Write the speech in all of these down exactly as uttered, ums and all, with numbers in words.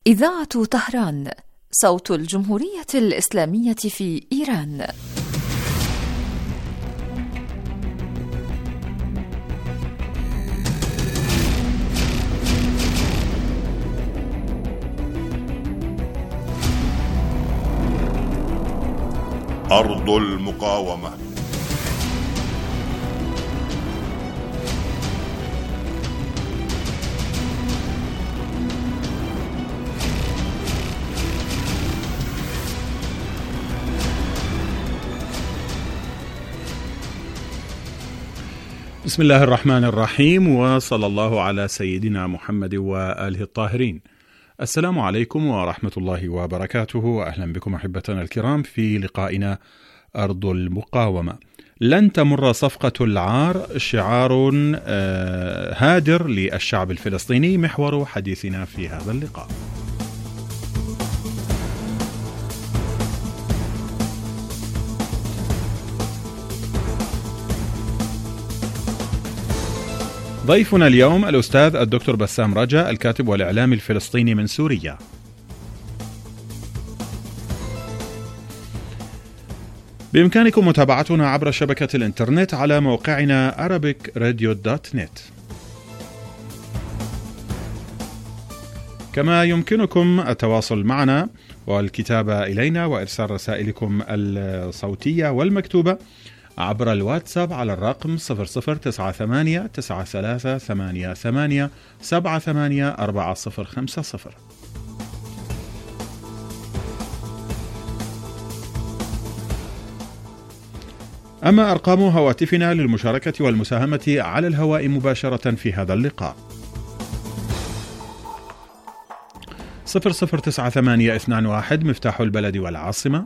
إذاعة طهران، صوت الجمهورية الإسلامية في إيران. أرض المقاومة. بسم الله الرحمن الرحيم، وصلى الله على سيدنا محمد وآله الطاهرين. السلام عليكم ورحمة الله وبركاته، وأهلا بكم أحبتنا الكرام في لقائنا أرض المقاومة. لن تمر صفقة العار شعار هادر للشعب الفلسطيني، محور حديثنا في هذا اللقاء. ضيفنا اليوم الأستاذ الدكتور بسام رجا، الكاتب والإعلامي الفلسطيني من سوريا. بإمكانكم متابعتنا عبر شبكة الإنترنت على موقعنا arabic radio dot net. كما يمكنكم التواصل معنا والكتابة إلينا وإرسال رسائلكم الصوتية والمكتوبة عبر الواتساب على الرقم صفر صفر تسعة ثمانية تسعة ثلاثة ثمانية ثمانية سبعة ثمانية أربعة صفر خمسة صفر. أما أرقام هواتفنا للمشاركة والمساهمة على الهواء مباشرة في هذا اللقاء: صفر صفر تسعة ثمانية اثنان واحد مفتاح البلد والعاصمة،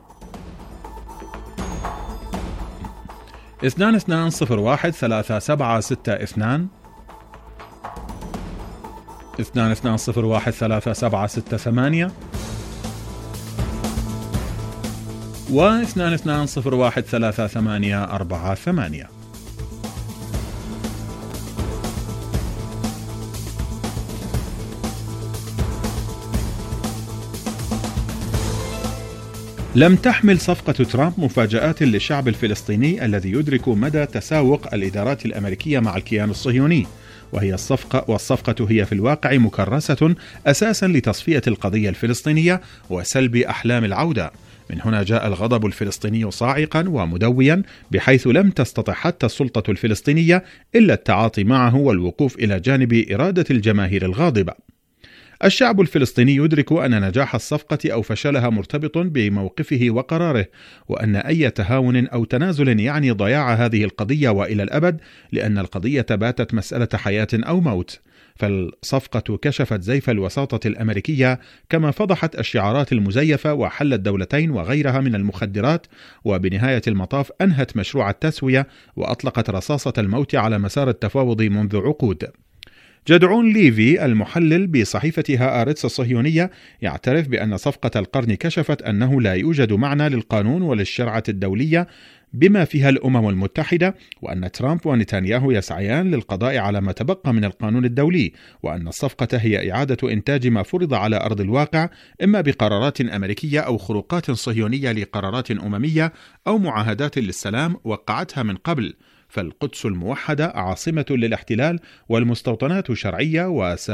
اثنان اثنان صفر واحد ثلاثة سبعة ستة اثنان، اثنان اثنان صفر واحد ثلاثة سبعة ستة ثمانية، واثنان اثنان صفر واحد ثلاثة ثمانية أربعة ثمانية. لم تحمل صفقة ترامب مفاجآت للشعب الفلسطيني الذي يدرك مدى تساوق الإدارات الأمريكية مع الكيان الصهيوني، وهي الصفقة والصفقة هي في الواقع مكرسة أساسا لتصفية القضية الفلسطينية وسلب أحلام العودة. من هنا جاء الغضب الفلسطيني صاعقا ومدويا، بحيث لم تستطع حتى السلطة الفلسطينية إلا التعاطي معه والوقوف إلى جانب إرادة الجماهير الغاضبة. الشعب الفلسطيني يدرك أن نجاح الصفقة أو فشلها مرتبط بموقفه وقراره، وأن أي تهاون أو تنازل يعني ضياع هذه القضية وإلى الأبد، لأن القضية باتت مسألة حياة أو موت. فالصفقة كشفت زيف الوساطة الأمريكية، كما فضحت الشعارات المزيفة وحل الدولتين وغيرها من المخدرات، وبنهاية المطاف أنهت مشروع التسوية وأطلقت رصاصة الموت على مسار التفاوض منذ عقود. جدعون ليفي المحلل بصحيفة هآرتس الصهيونية يعترف بأن صفقة القرن كشفت أنه لا يوجد معنى للقانون وللشرعة الدولية بما فيها الأمم المتحدة، وأن ترامب ونتنياهو يسعيان للقضاء على ما تبقى من القانون الدولي، وأن الصفقة هي إعادة إنتاج ما فرض على أرض الواقع، إما بقرارات أمريكية أو خروقات صهيونية لقرارات أممية أو معاهدات للسلام وقعتها من قبل. فالقدس الموحدة عاصمة للاحتلال، والمستوطنات شرعية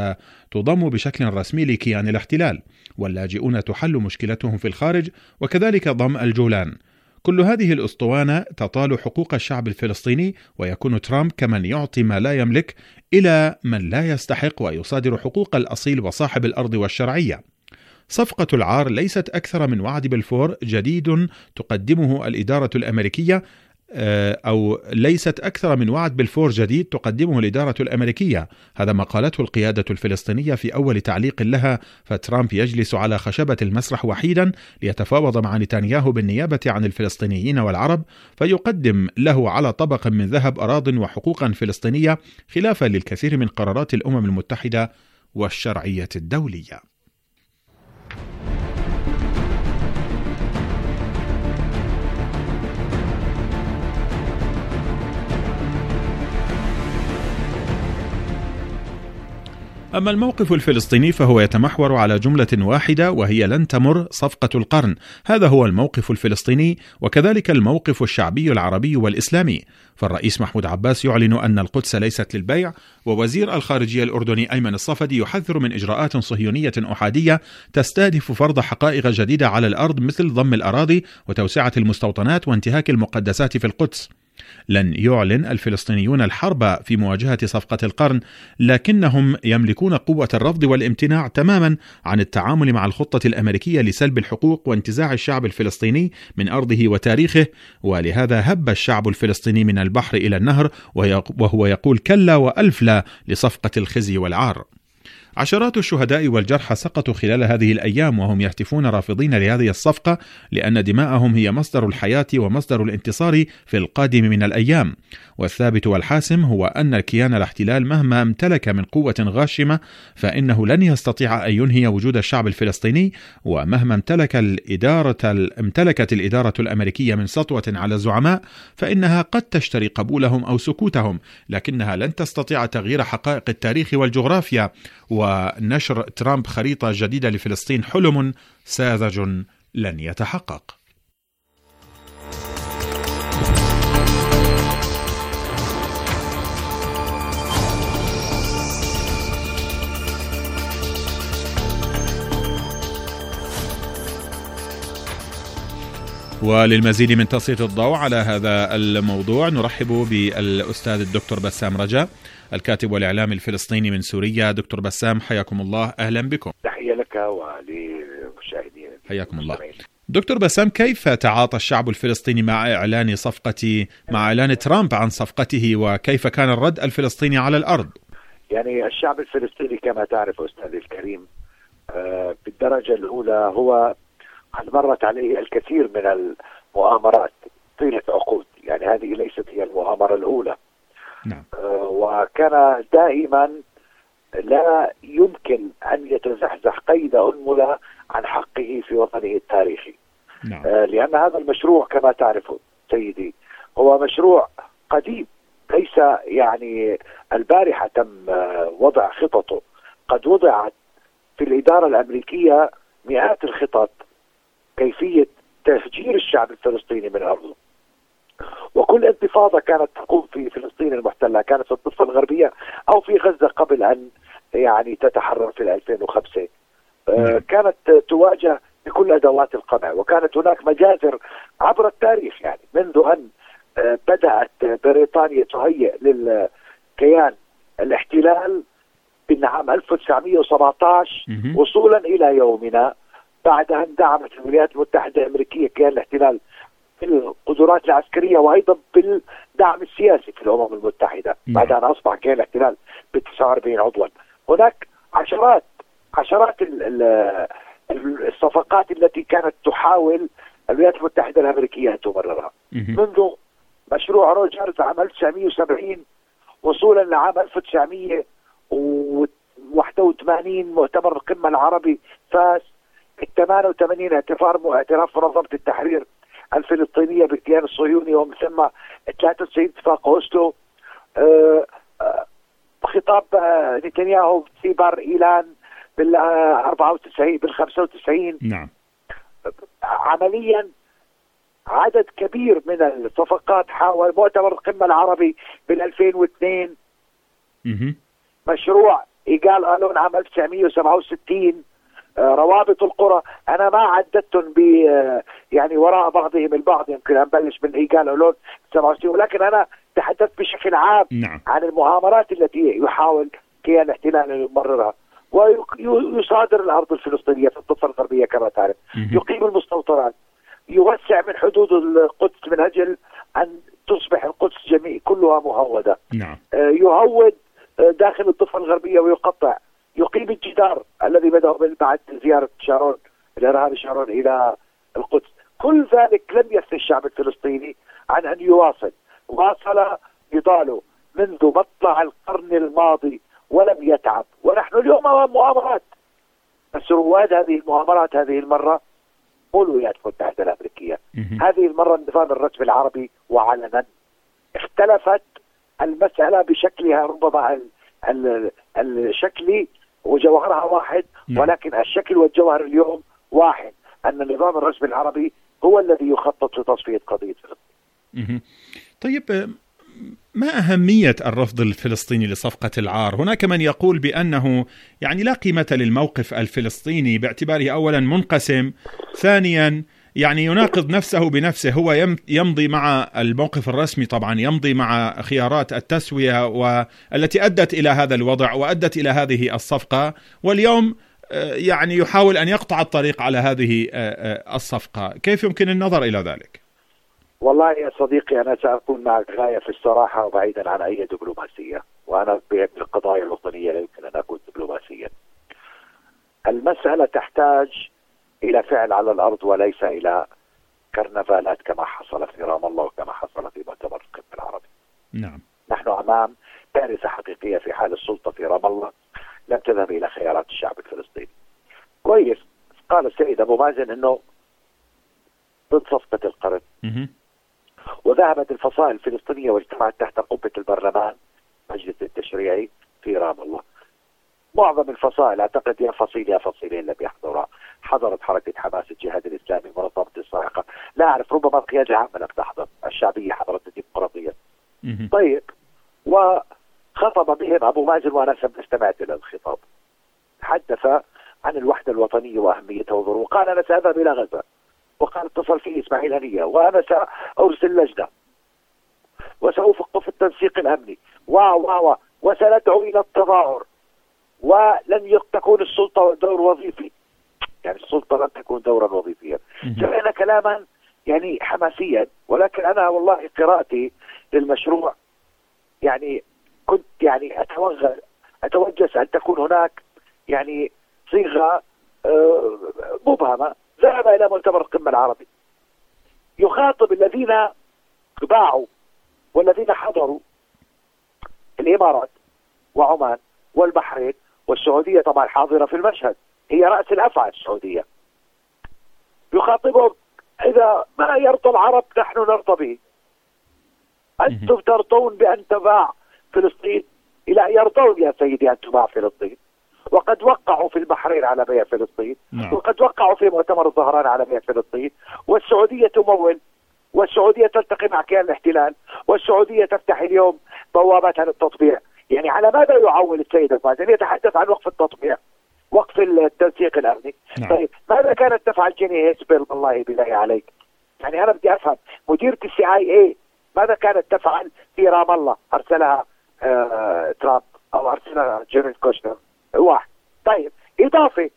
وستضم بشكل رسمي لكيان الاحتلال، واللاجئون تحل مشكلتهم في الخارج، وكذلك ضم الجولان. كل هذه الأسطوانة تطال حقوق الشعب الفلسطيني، ويكون ترامب كمن يعطي ما لا يملك إلى من لا يستحق، ويصادر حقوق الأصيل وصاحب الأرض والشرعية. صفقة العار ليست أكثر من وعد بلفور جديد تقدمه الإدارة الأمريكية، أو ليست أكثر من وعد بلفور جديد تقدمه الإدارة الأمريكية. هذا ما قالته القيادة الفلسطينية في أول تعليق لها. فترامب يجلس على خشبة المسرح وحيدا ليتفاوض مع نتنياهو بالنيابة عن الفلسطينيين والعرب، فيقدم له على طبق من ذهب أراضٍ وحقوقا فلسطينية، خلافا للكثير من قرارات الأمم المتحدة والشرعية الدولية. أما الموقف الفلسطيني فهو يتمحور على جملة واحدة وهي لن تمر صفقة القرن. هذا هو الموقف الفلسطيني، وكذلك الموقف الشعبي العربي والإسلامي. فالرئيس محمود عباس يعلن أن القدس ليست للبيع، ووزير الخارجية الأردني أيمن الصفدي يحذر من إجراءات صهيونية أحادية تستهدف فرض حقائق جديدة على الأرض مثل ضم الأراضي وتوسعة المستوطنات وانتهاك المقدسات في القدس. لن يعلن الفلسطينيون الحرب في مواجهة صفقة القرن، لكنهم يملكون قوة الرفض والامتناع تماما عن التعامل مع الخطة الأمريكية لسلب الحقوق وانتزاع الشعب الفلسطيني من أرضه وتاريخه. ولهذا هب الشعب الفلسطيني من البحر إلى النهر وهو يقول كلا وألف لا لصفقة الخزي والعار. عشرات الشهداء والجرحى سقطوا خلال هذه الأيام وهم يهتفون رافضين لهذه الصفقة، لأن دماءهم هي مصدر الحياة ومصدر الانتصار في القادم من الأيام. والثابت والحاسم هو أن الكيان الاحتلال مهما امتلك من قوة غاشمة فإنه لن يستطيع أن ينهي وجود الشعب الفلسطيني، ومهما امتلك الإدارة امتلكت الإدارة الأمريكية من سطوة على الزعماء فإنها قد تشتري قبولهم أو سكوتهم، لكنها لن تستطيع تغيير حقائق التاريخ والجغرافيا. ونشر ترامب خريطة جديدة لفلسطين حلم ساذج لن يتحقق. وللمزيد من تسليط الضوء على هذا الموضوع نرحب بالأستاذ الدكتور بسام رجا، الكاتب والإعلامي الفلسطيني من سوريا. دكتور بسام حياكم الله، أهلا بكم. تحية لك وللمشاهدين. حياكم الله. دكتور بسام، كيف تعاطى الشعب الفلسطيني مع إعلان صفقة مع إعلان ترامب عن صفقته، وكيف كان الرد الفلسطيني على الأرض؟ يعني الشعب الفلسطيني كما تعرف أستاذ الكريم بالدرجة الأولى هو قد مرت عليه الكثير من المؤامرات طيلة عقود، يعني هذه ليست هي المؤامرة الأولى. نعم. وكان دائما لا يمكن أن يتزحزح قيد أنملة عن حقه في وطنه التاريخي. نعم. لأن هذا المشروع كما تعرف سيدي هو مشروع قديم، ليس يعني البارحة تم وضع خططه، قد وضعت في الإدارة الأمريكية مئات الخطط كيفية تهجير الشعب الفلسطيني من أرضه. وكل انتفاضة كانت تقوم في فلسطين المحتلة كانت في الضفة الغربية أو في غزة قبل أن يعني تتحرر في ألفين وخمسة آه كانت تواجه بكل أدوات القمع، وكانت هناك مجازر عبر التاريخ، يعني منذ أن آه بدأت بريطانيا تهيئ للكيان الاحتلال من عام ألف وتسعمئة وسبعة عشر وصولا إلى يومنا، بعد أن دعمت الولايات المتحدة الأمريكية كيان الاحتلال بالقدرات العسكرية وأيضا بالدعم السياسي في الأمم المتحدة، بعد أن أصبح كيان الاحتلال ب تسعة وأربعين عضوا. هناك عشرات عشرات الصفقات التي كانت تحاول الولايات المتحدة الأمريكية أن تمررها، منذ مشروع روجرز عام ألف وتسعمئة وسبعين وصولا لعام ألف وتسعمئة وواحد وثمانين مؤتمر القمة العربي فاس، الثمانية وثمانين اعتراف اعتراف منظمة التحرير الفلسطينية بالكيان الصهيوني، ومن ثم ثلاثة وتسعين اتفاق أوسلو، أه أه خطاب أه نتنياهو في بار إيلان بال أربعة وتسعين بال خمسة وتسعين. نعم. عمليا عدد كبير من الصفقات حاول مؤتمر القمة العربي بال ألفين واثنين، مشروع إيجال ألون عام ألف وتسعمئة وسبعة وستين، روابط القرى. أنا ما عددتهم ب يعني وراء بعضهم البعض، يمكن أن نبلش من إيجال ألون سبعة وستين، ولكن أنا تحدثت بشكل عام. نعم. عن المؤامرات التي يحاول كيان الاحتلال أن يمررها، ويصادر الأرض الفلسطينية في الضفة الغربية كما تعرف، يقيم المستوطنات، يوسع من حدود القدس من أجل أن تصبح القدس جميع كلها مهودة. نعم. يهود داخل الضفة الغربية ويقطع، يقيم الجدار الذي بدأ بعد زيارة شارون الإرهابي شارون إلى القدس. كل ذلك لم يثني الشعب الفلسطيني عن أن يواصل، واصل نضاله منذ مطلع القرن الماضي ولم يتعب، ونحن اليوم أمام مؤامرات، بس رواد هذه المؤامرات هذه المرة مو الولايات المتحدة الأمريكية، هذه المرة النظام الرسمي العربي، وعلنا اختلفت المسألة بشكلها ربما الشكلي وجوهرها واحد، ولكن الشكل والجوهر اليوم واحد، أن النظام الرسمي العربي هو الذي يخطط لتصفية قضية فلسطين. طيب، ما أهمية الرفض الفلسطيني لصفقة العار؟ هناك من يقول بأنه يعني لا قيمة للموقف الفلسطيني باعتباره أولا منقسم، ثانيا يعني يناقض نفسه بنفسه، هو يمضي مع الموقف الرسمي طبعا، يمضي مع خيارات التسوية والتي أدت إلى هذا الوضع وأدت إلى هذه الصفقة، واليوم يعني يحاول أن يقطع الطريق على هذه الصفقة. كيف يمكن النظر إلى ذلك؟ والله يا صديقي، أنا سأكون معك غاية في الصراحة وبعيدا عن أي دبلوماسية، وأنا بالقضايا الوطنية لا يمكن أن أكون دبلوماسيا. المسألة تحتاج إلى فعل على الأرض وليس إلى كرنفالات كما حصل في رام الله وكما حصل في مؤتمر القمة العربي. نعم. نحن أمام كارثة حقيقية في حال السلطة في رام الله لم تذهب إلى خيارات الشعب الفلسطيني. كويس، قال السيد أبو مازن أنه ضد صفقة القرن، وذهبت الفصائل الفلسطينية واجتمعت تحت قبة البرلمان مجلس التشريعي في رام الله. معظم الفصائل، أعتقد يا فصيل يا فصيلين لم يحضرها. حضرت حركة حماس، الجهاد الإسلامي، منظمة الصاعقة، لا أعرف، ربما القيادة العامة لم تحضر، الشعبية حضرت، الديمقراطية. طيب، وخطب بهم أبو مازن وأنا استمعت إلى الخطاب. تحدث عن الوحدة الوطنية وأهميتها وضروره، وقال أنا سأذهب إلى غزة، وقال اتصل فيه إسماعيل هنية، وأنا سأرسل لجنة وسأوفق في التنسيق الأمني واو واو وسندعو إلى التظاهر، ولن تكون السلطة دور وظيفي. يعني السلطة لن تكون دورا وظيفيا. سمعنا كلاما يعني حماسيا، ولكن أنا والله قراءتي للمشروع يعني كنت يعني أتوغل أتوجس أن تكون هناك يعني صيغة آه مبهمة. ذهب إلى مؤتمر القمة العربي يخاطب الذين باعوا والذين حضروا، الإمارات وعمان والبحرين والسعودية طبعا حاضرة في المشهد، هي رأس الأفعى السعودية. يخاطبهم: إذا ما يرضى العرب نحن نرضى به. أنتم ترضون بأن تباع فلسطين؟ إلى يرضون يا سيدي أن تباع فلسطين، وقد وقعوا في البحرين على بيع فلسطين، نعم. وقد وقعوا في مؤتمر الظهران على بيع فلسطين، والسعودية تمول، والسعودية تلتقي مع كيان الاحتلال، والسعودية تفتح اليوم بواباتها للتطبيع. يعني على ماذا يعول السيد المازن؟ يتحدث عن وقف التطبيع، وقف التنسيق الأمني. نعم. طيب، ماذا كانت تفعل جيني هيسبل والله بالله عليك؟ يعني أنا بدي أفهم، مديرة السي آي اي ماذا كانت تفعل في رام الله؟ أرسلها آه ترامب أو أرسلها جيرين كوشنر واحد. طيب، إضافة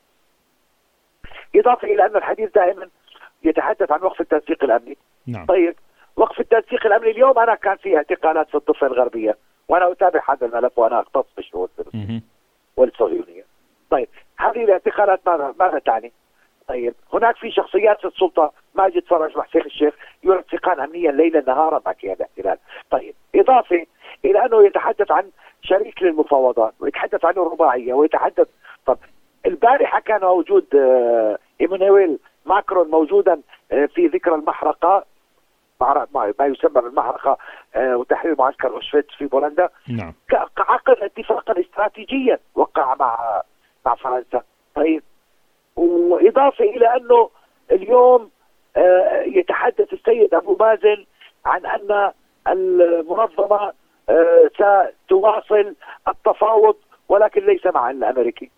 إضافة إلى أن الحديث دائما يتحدث عن وقف التنسيق الأمني. نعم. طيب، وقف التنسيق الأمني اليوم أنا كان فيه اعتقالات في الضفة الغربية، وأنا أتابع هذا الملف وأنا أختص بالشؤون الفلسطينية والصهيونية. طيب، هذه الاعتقالات ماذا ماذا تعني؟ طيب، هناك في شخصيات في السلطة، ماجد فرج وحسين الشيخ، يرافقان أمنيا ليلا نهارا مع كيان الاحتلال. طيب، إضافة إلى أنه يتحدث عن شريك للمفاوضات، ويتحدث عن الرباعية، ويتحدث. طب البارحة كان موجود آه إيمانويل ماكرون موجودا آه في ذكرى المحرقة، ما يسمى بالمحرقة آه وتحرير معسكر أوشفيتس في بولندا. نعم. عقد اتفاقا استراتيجيا وقع مع مع فرنسا. طيب، وإضافة إلى أنه اليوم آه يتحدث السيد أبو مازن عن أن المنظمة آه ستواصل التفاوض ولكن ليس مع الأمريكي.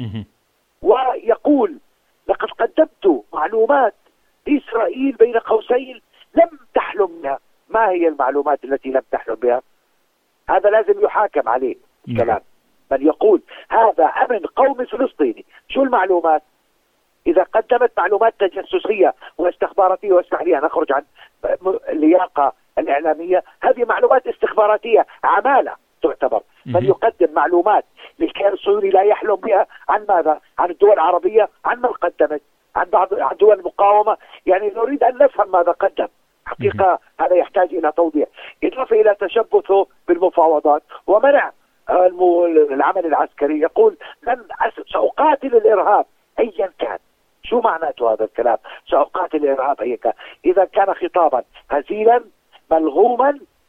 ويقول: لقد قدمت معلومات لإسرائيل بين قوسين لم تحلم بها. ما هي المعلومات التي لم تحلم بها؟ هذا لازم يحاكم عليه كلام من يقول هذا أمن قومي فلسطيني. شو المعلومات؟ إذا قدمت معلومات تجسسية واستخباراتية، واسمح لي أن أخرج عن اللياقة الإعلامية، هذه معلومات استخباراتية عمالة تعتبر. من يقدم معلومات للكيان الصهيوني لا يحلم بها، عن ماذا؟ عن الدول العربية؟ عن من قدمت؟ عن بعض عن دول المقاومة؟ يعني نريد أن نفهم ماذا قدم. حقيقة هذا يحتاج إلى توضيح. إضافة إلى تشبثه بالمفاوضات ومنع العمل العسكري. يقول: لن سأقاتل الإرهاب أيا كان. شو معناته هذا الكلام؟ سأقاتل الإرهاب أيا كان. إذا كان خطابا هزيلا ملغوما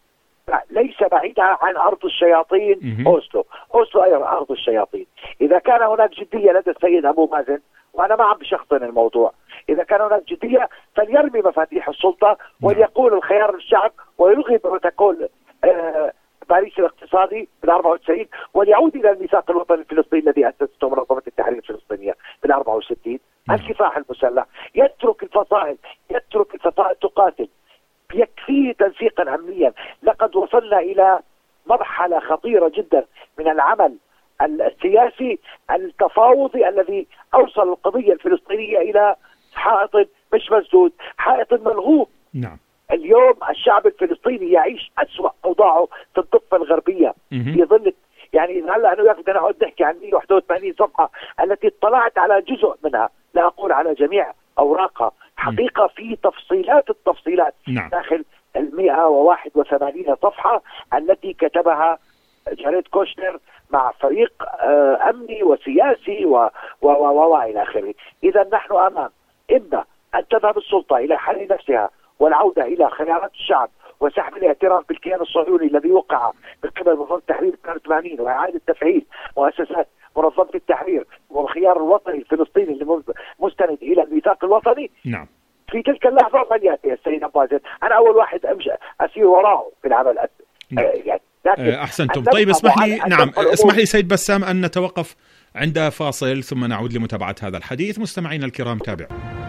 ليس بعيدا عن أرض الشياطين أوسلو. أوسلو أيضا أرض الشياطين. إذا كان هناك جدية لدى السيد أبو مازن، وأنا ما عم بشخصن الموضوع، إذا كان هناك جدية فليرمي مفاتيح السلطة وليقول الخيار للشعب ويلغي بروتوكول آه باريس الاقتصادي بال أربعة وتسعين وليعود إلى الميثاق الوطني الفلسطيني الذي أسسته منظمة التحرير الفلسطينية بال أربعة وستين. الكفاح المسلح، يترك الفصائل، يترك الفصائل تقاتل، يكفيه تنسيقا أمنيا. لقد وصلنا إلى مرحلة خطيرة جدا من العمل السياسي التفاوضي الذي أوصل القضية الفلسطينية إلى حائط مش مسدود، حائط ملغوب. نعم. اليوم الشعب الفلسطيني يعيش أسوأ أوضاعه في الضفة الغربية في ظل، يعني هلا أنا بدنا نقعد نحكي عن مئة وواحد وثمانين صفحة التي اطلعت على جزء منها، لا أقول على جميع أوراقها، حقيقة في تفصيلات التفصيلات نعم. داخل المئة وواحد وثمانين صفحة التي كتبها جاريد كوشنر مع فريق أمني وسياسي و و و إلى آخره. إذا نحن أمام إما أن تذهب السلطة إلى حل نفسها والعودة إلى خيارات الشعب وسحب الاعتراف بالكيان الصهيوني الذي وقع من قبل منظمة التحرير اثنين وثمانين وإعادة تفعيل مؤسسات منظمة التحرير والخيار الوطني الفلسطيني المستند إلى الميثاق الوطني. نعم. في تلك اللحظة فليأتي السيد أبو مازن، أنا أول واحد أمشي أسير وراءه في العمل. نعم. يعني أحسنتم. طيب اسمح لي نعم اسمح لي سيد بسام أن نتوقف عند فاصل ثم نعود لمتابعة هذا الحديث. مستمعينا الكرام تابعوا.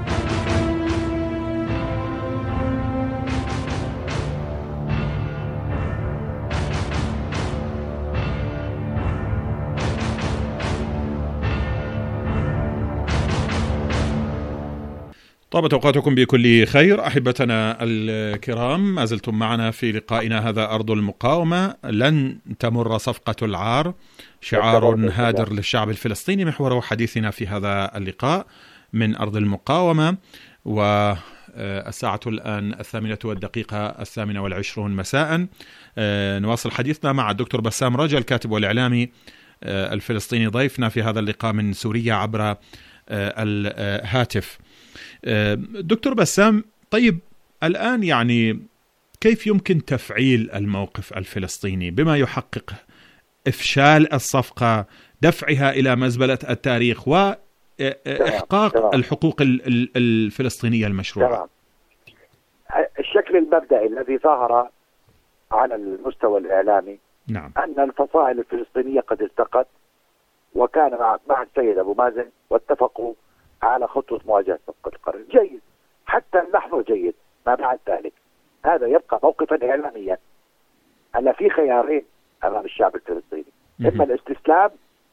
طابت أوقاتكم بكل خير أحبتنا الكرام، ما زلتم معنا في لقائنا هذا أرض المقاومة. لن تمر صفقة العار، شعار هادر للشعب الفلسطيني، محور حديثنا في هذا اللقاء من أرض المقاومة. والساعة الآن الثامنة والدقيقة الثامنة والعشرون مساء. نواصل حديثنا مع الدكتور بسام رجا الكاتب والإعلامي الفلسطيني، ضيفنا في هذا اللقاء من سوريا عبر الهاتف. دكتور بسام، طيب الآن يعني كيف يمكن تفعيل الموقف الفلسطيني بما يحقق إفشال الصفقة، دفعها إلى مزبلة التاريخ وإحقاق الحقوق الفلسطينية المشروعة؟ الشكل المبدئي الذي ظهر على المستوى الإعلامي نعم. أن الفصائل الفلسطينية قد التقت وكان مع مع السيد أبو مازن واتفقوا على خطوة مواجهة صفقة القرن. جيد، حتى اللحظة جيد. ما بعد ذلك هذا يبقى موقفا إعلاميا. ألا في خيارين أمام الشعب الفلسطيني، إما الاستسلام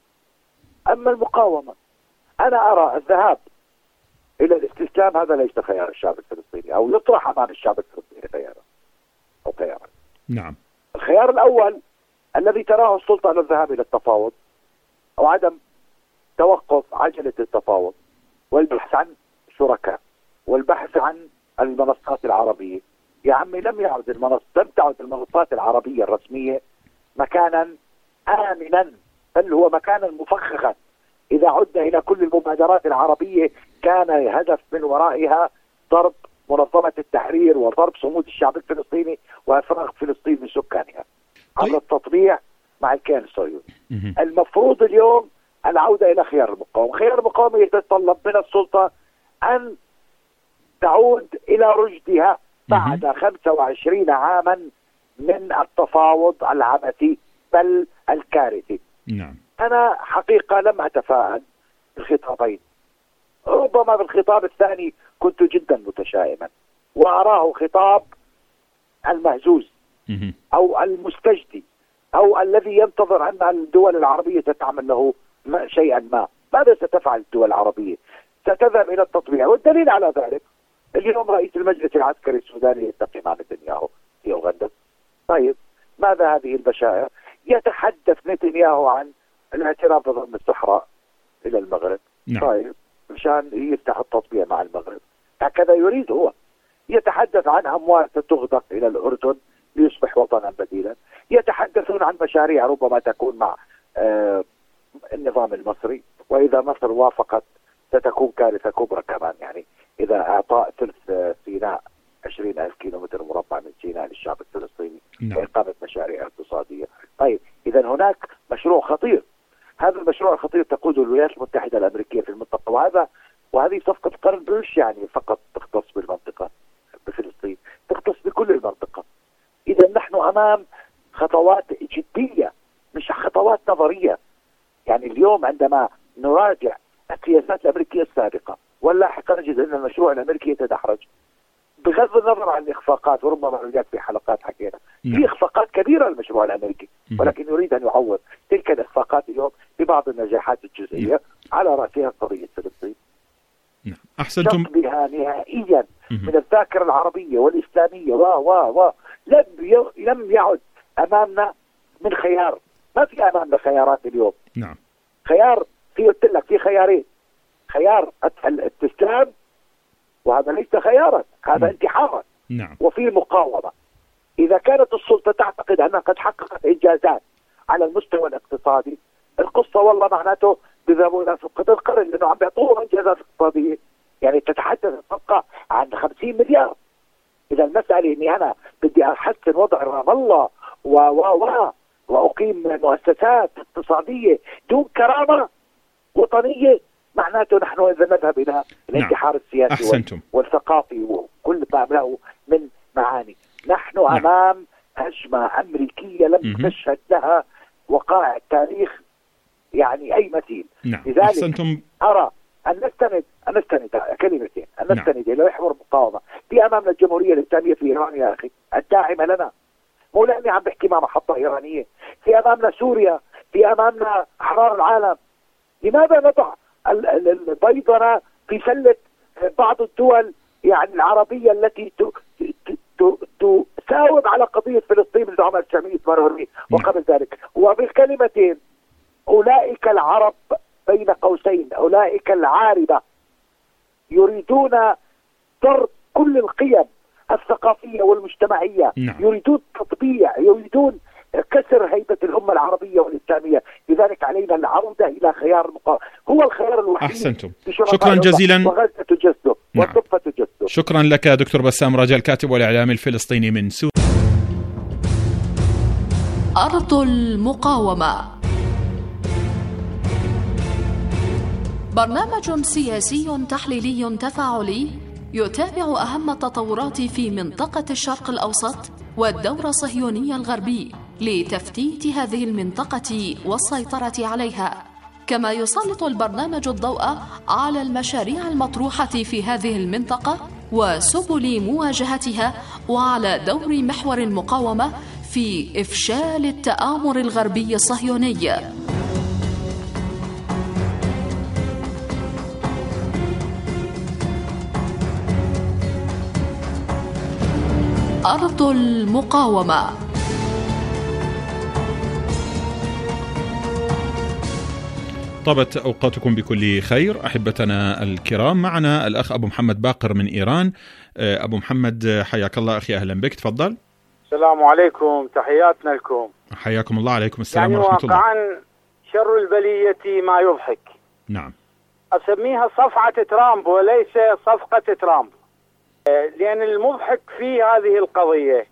أما المقاومة. أنا أرى الذهاب إلى الاستسلام هذا ليس خيار الشعب الفلسطيني، أو يطرح أمام الشعب الفلسطيني خيارا أو خيارا. نعم. الخيار الأول الذي تراه السلطة على الذهاب إلى التفاوض أو عدم توقف عجلة التفاوض والبحث عن شركاء والبحث عن المنصات العربية. يا عمي لم يعد المنص لم تعد المنصات العربية الرسمية مكانا آمنا، بل هو مكانا مفخخا. إذا عدنا إلى كل المبادرات العربية كان هدف من ورائها ضرب منظمة التحرير وضرب صمود الشعب الفلسطيني وإفراغ فلسطين من سكانها عبر التطبيع مع الكيان الصهيوني. المفروض اليوم العودة إلى خيار المقاومة. خيار المقاومة يتطلب من السلطة أن تعود إلى رشدها بعد خمسة وعشرين عاما من التفاوض العبثي بل الكارثي. نعم. أنا حقيقة لم أتفائل بالخطابين، ربما بالخطاب الثاني كنت جدا متشائما وأراه خطاب المهزوز أو المستجدي أو الذي ينتظر أن الدول العربية تعمل له شيئا ما. ماذا ستفعل الدول العربية؟ ستذهب إلى التطبيع، والدليل على ذلك اليوم رئيس المجلس العسكري السوداني يلتقي مع نتنياهو في أوغندا. طيب ماذا هذه البشائر؟ يتحدث نتنياهو عن الاعتراف بضم الصحراء إلى المغرب. نعم. طيب مشان يفتح التطبيع مع المغرب، هكذا يريد هو. يتحدث عن أموال ستغدق إلى الأردن ليصبح وطنا بديلا. يتحدثون عن مشاريع ربما تكون مع آه النظام المصري، وإذا مصر وافقت ستكون كارثة كبرى كمان، يعني إذا أعطاء ثلث سيناء عشرين ألف كيلومتر مربع من سيناء للشعب الفلسطيني نعم. لإقامة مشاريع اقتصادية. طيب إذا هناك مشروع خطير، هذا المشروع الخطير تقوده الولايات المتحدة الأمريكية في المنطقة، وهذا وهذه صفقة قرن مش يعني فقط تختص بالمنطقة بفلسطين، تختص بكل المنطقة. إذا نحن أمام خطوات جدية مش خطوات نظرية. يعني اليوم عندما نراجع السياسات الأمريكية السابقة واللاحقا نجد أن المشروع الأمريكي يتدحرج بغض النظر عن الإخفاقات، وربما رجعت في حلقات حكينا في إخفاقات كبيرة للمشروع الأمريكي، ولكن يريد أن يعوض تلك الإخفاقات اليوم ببعض النجاحات الجزئية على رأسها قضية فلسطين. نعم. أحسنتم. بها نهائيا من الذاكرة العربية والإسلامية و و و لم ي... لم يعد أمامنا من خيار، ما في أمامنا خيارات اليوم. نعم. خيار في قلت لك في خيارين، خيار الاستسلام وهذا ليس خيارا، هذا انتحارا. نعم. وفي مقاومة. إذا كانت السلطة تعتقد أنها قد حققت إنجازات على المستوى الاقتصادي، القصة والله معناته بذهبوا إلى صفقة القرن، لأنه عم بيعطوهم إنجازات اقتصادية. يعني تتحدث الصفقة عن خمسين مليار. إذا المسألة إني أنا بدي أحسن وضع رام الله و و و وأقيم مؤسسات اقتصادية دون كرامة وطنية، معناته نحن إذا نذهب إلى الانتحار السياسي أحسنتم. والثقافي وكل ما له من معاني. نحن نعم. أمام هجمة أمريكية لم تشهد لها وقائع التاريخ يعني أي مثيل. نعم. لذلك أحسنتم. أرى أن نستند أن نستند كلمتين أن نستند إلى محور مقاومة. في أمامنا الجمهورية الإسلامية في إيران يا أخي الداعمة لنا، مو لأني عم بحكي مع محطة إيرانية. في أمامنا سوريا، في أمامنا أحرار العالم. لماذا نضع بيضنا في سلة بعض الدول يعني العربية التي تساوم على قضية فلسطين منذ عام ألف وتسعمائة وثمانية وأربعين وقبل ذلك؟ وبالكلمتين أولئك العرب بين قوسين، أولئك العاربة يريدون ضرب كل القيم الثقافية والمجتمعية. نعم. يريدون تطبيع، يريدون كسر هيبة الأمة العربية والإسلامية. لذلك علينا العودة إلى خيار المقاومة، هو الخيار الوحيد. أحسنتم. شكرا جزيلا. وغزة تجسده والضفة تجسده. شكرا لك دكتور بسام راجع، الكاتب والإعلامي الفلسطيني من سوريا. أرض المقاومة، برنامج سياسي تحليلي تفاعلي يتابع أهم التطورات في منطقة الشرق الأوسط والدور الصهيوني الغربي لتفتيت هذه المنطقة والسيطرة عليها، كما يسلط البرنامج الضوء على المشاريع المطروحة في هذه المنطقة وسبل مواجهتها، وعلى دور محور المقاومة في إفشال التآمر الغربي الصهيوني. أرض المقاومة. طابت أوقاتكم بكل خير أحبتنا الكرام. معنا الأخ أبو محمد باقر من إيران. أبو محمد حياك الله أخي، أهلا بك، تفضل. السلام عليكم، تحياتنا لكم. حياكم الله. عليكم السلام يعني ورحمة الله. واقعا شر البلية ما يضحك. نعم. أسميها صفعة ترامب وليس صفقة ترامب، لأن المضحك في هذه القضية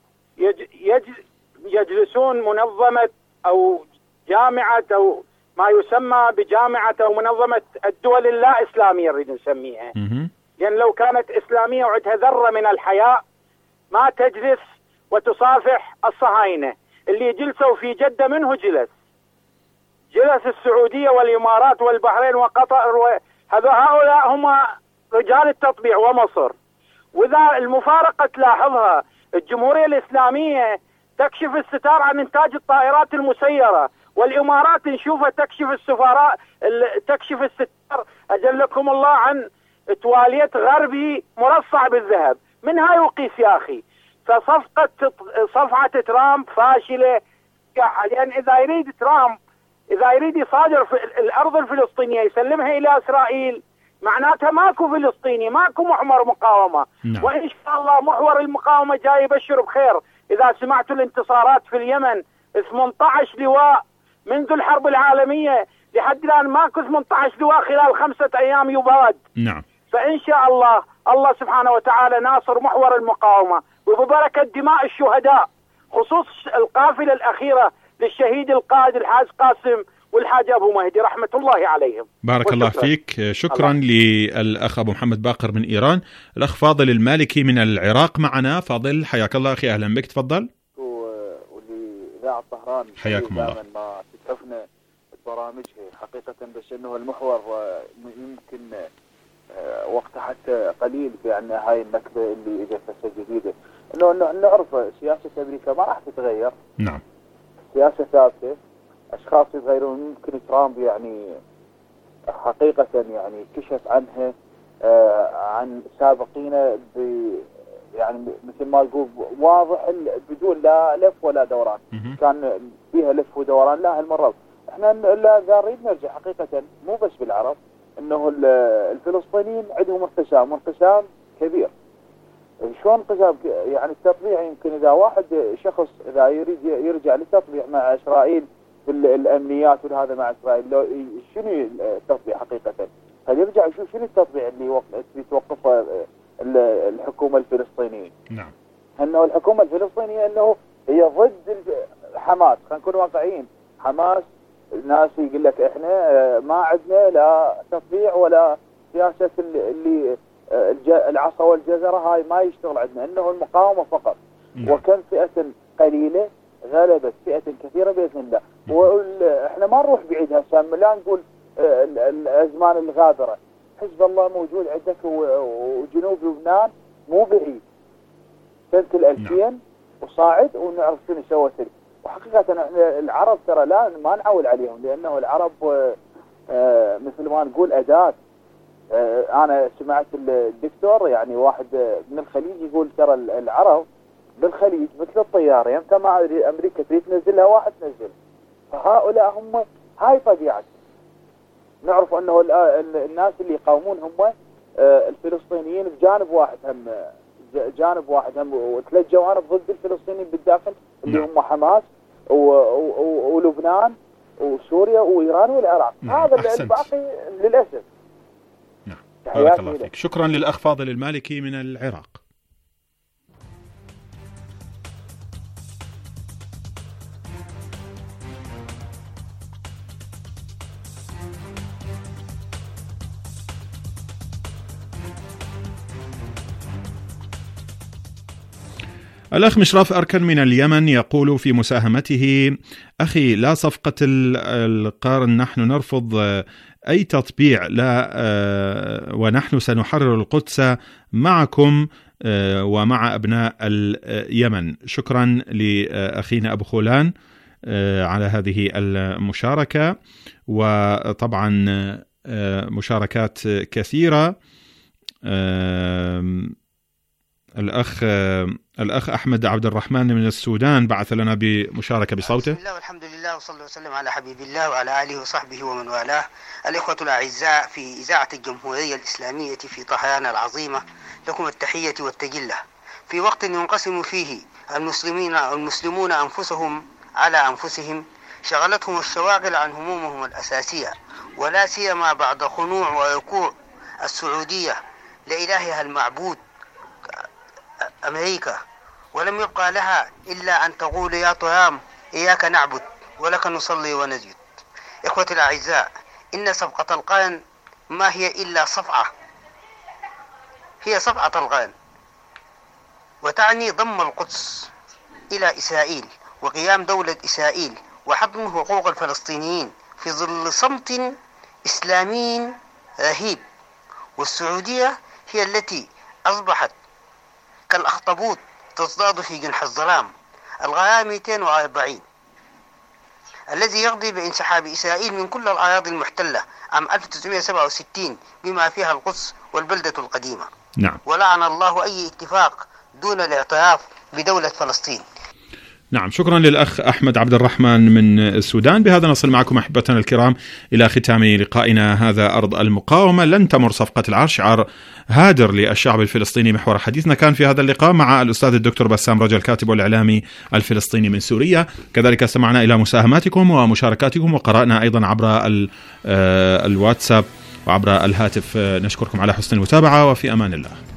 يجلسون منظمة أو جامعة أو ما يسمى بجامعة أو منظمة الدول اللا إسلامية نريد نسميها، لأن لو كانت إسلامية وعندها ذرة من الحياء ما تجلس وتصافح الصهاينة اللي جلسوا في جدة. منه جلس جلس السعودية والإمارات والبحرين وقطر، وهذا هؤلاء هم رجال التطبيع ومصر. وإذا المفارقة تلاحظها، الجمهورية الإسلامية تكشف الستار عن إنتاج الطائرات المسيرة، والإمارات نشوفها تكشف السفراء تكشف الستار أجلكم الله عن تواليت غربي مرصع بالذهب. من هاي وقيس يا أخي. فصفقة صفعة ترامب فاشلة، لأن إذا يريد ترامب إذا يريد يصادر في الأرض الفلسطينية يسلمها إلى إسرائيل، معناتها ماكو فلسطيني، ماكو محور مقاومة. نعم. وإن شاء الله محور المقاومة جاي يبشر بخير. إذا سمعتوا الانتصارات في اليمن، ثمانية عشر لواء منذ الحرب العالمية لحد الآن، ماكو ثمانية عشر لواء خلال خمسة أيام يباد. نعم. فإن شاء الله الله سبحانه وتعالى ناصر محور المقاومة وببركة دماء الشهداء، خصوص القافلة الأخيرة للشهيد القائد الحاج قاسم والحاج أبو مهدي رحمة الله عليهم. بارك الله فيك. شكرا للأخ أبو محمد باقر من إيران. الأخ فاضل المالكي من العراق معنا. فاضل حياك الله أخي، أهلا بك، تفضل. ولإذاعة طهران حياكم الله. ما تتحفنا برامجها حقيقة، بس أنه المحور يمكن وقت حتى قليل بأن هاي النكبة اللي إجت هسه جديدة، إنه نعرف سياسة أمريكا ما راح تتغير. نعم. سياسة ثابتة، أشخاص يتغيرون. يمكن ترامب يعني حقيقة يعني كشف عنها آه عن سابقين ب يعني مثل ما نقول واضح بدون لا لف ولا دوران. م- كان فيها لف ودوران، لا هالمرة احنا لا نريد نرجع حقيقة مو بس بالعرب، انه الفلسطينيين عندهم انقسام انقسام كبير. شلون انقسام؟ يعني التطبيع يمكن اذا واحد شخص اذا يريد يرجع للتطبيع مع اسرائيل بالامنيات وهذا مع اسرائيل، شنو التطبيع حقيقة؟ هل يرجع يشوف شنو التطبيع اللي توقفه الحكومة الفلسطينية؟ نعم. انه الحكومة الفلسطينية انه هي ضد حماس. خلينا نكون واقعيين، حماس ناس يقول لك احنا ما عندنا لا تطبيع ولا سياسة اللي العصا والجزرة، هاي ما يشتغل عندنا، انه المقاومة فقط. م. وكم فئة قليلة غلبت فئة كثيرة بإذن الله. واحنا ما نروح بعيد هسه، لا نقول الازمان الغابرة، حزب الله موجود عندك وجنوب لبنان مو بعيد، سنة الألفين وصاعد ونعرف شنو سوت. وحقيقة العرب ترى لا ما نعول عليهم، لأنه العرب مثل ما نقول أداة. أنا سمعت الدكتور يعني واحد من الخليج يقول ترى العرب بالخليج مثل الطيارة، يمتى ما أمريكا تريد تنزلها واحد تنزل. فهؤلاء هم هاي طبيعة. نعرف أنه الناس اللي يقاومون هم الفلسطينيين بجانب واحد، هم جانب واحد هم وثلاث جوانب ضد الفلسطينيين بالداخل اللي هم حماس ولبنان وسوريا وإيران والعراق. هذا الباقي للأسف. نعم. بارك الله فيك. شكرا للأخ فاضل المالكي من العراق. الأخ مشراف أركن من اليمن يقول في مساهمته: أخي، لا صفقة القرن، نحن نرفض أي تطبيع، لا ونحن سنحرر القدس معكم ومع أبناء اليمن. شكرا لأخينا أبو خولان على هذه المشاركة، وطبعا مشاركات كثيرة. الأخ الأخ أحمد عبد الرحمن من السودان بعث لنا بمشاركة بصوته. بسم الله والحمد لله وصلى وسلم على حبيب الله وعلى آله وصحبه ومن والاه. الإخوة الأعزاء في إذاعة الجمهورية الإسلامية في طهران العظيمة، لكم التحية والتجلة في وقت ينقسم فيه المسلمين المسلمون أنفسهم على أنفسهم، شغلتهم الشواغل عن همومهم الأساسية، ولا سيما بعد خنوع وركوع السعودية لإلهها المعبود أمريكا، ولم يبقى لها إلا أن تقول يا طرام إياك نعبد ولك نصلي ونسجد. إخوتي الأعزاء، إن صفقة القرن ما هي إلا صفعة، هي صفعة القرن، وتعني ضم القدس إلى إسرائيل وقيام دولة إسرائيل وحضن حقوق الفلسطينيين في ظل صمت إسلامي رهيب. والسعودية هي التي أصبحت كالأخطبوط تصطاد في جنح الظلام. الغاية مئتين وأربعين الذي يقضي بانسحاب إسرائيل من كل الأراضي المحتلة عام ألف وتسعمئة وسبعة وستين بما فيها القدس والبلدة القديمة. نعم. ولعن الله أي اتفاق دون الاعتراف بدولة فلسطين. نعم، شكرا للأخ أحمد عبد الرحمن من السودان. بهذا نصل معكم أحبتنا الكرام إلى ختام لقائنا هذا أرض المقاومة. لن تمر صفقة العرش، شعار هادر للشعب الفلسطيني. محور حديثنا كان في هذا اللقاء مع الأستاذ الدكتور بسام رجا، الكاتب والإعلامي الفلسطيني من سوريا. كذلك استمعنا إلى مساهماتكم ومشاركاتكم، وقرأنا أيضا عبر الواتساب وعبر الهاتف. نشكركم على حسن المتابعة، وفي أمان الله.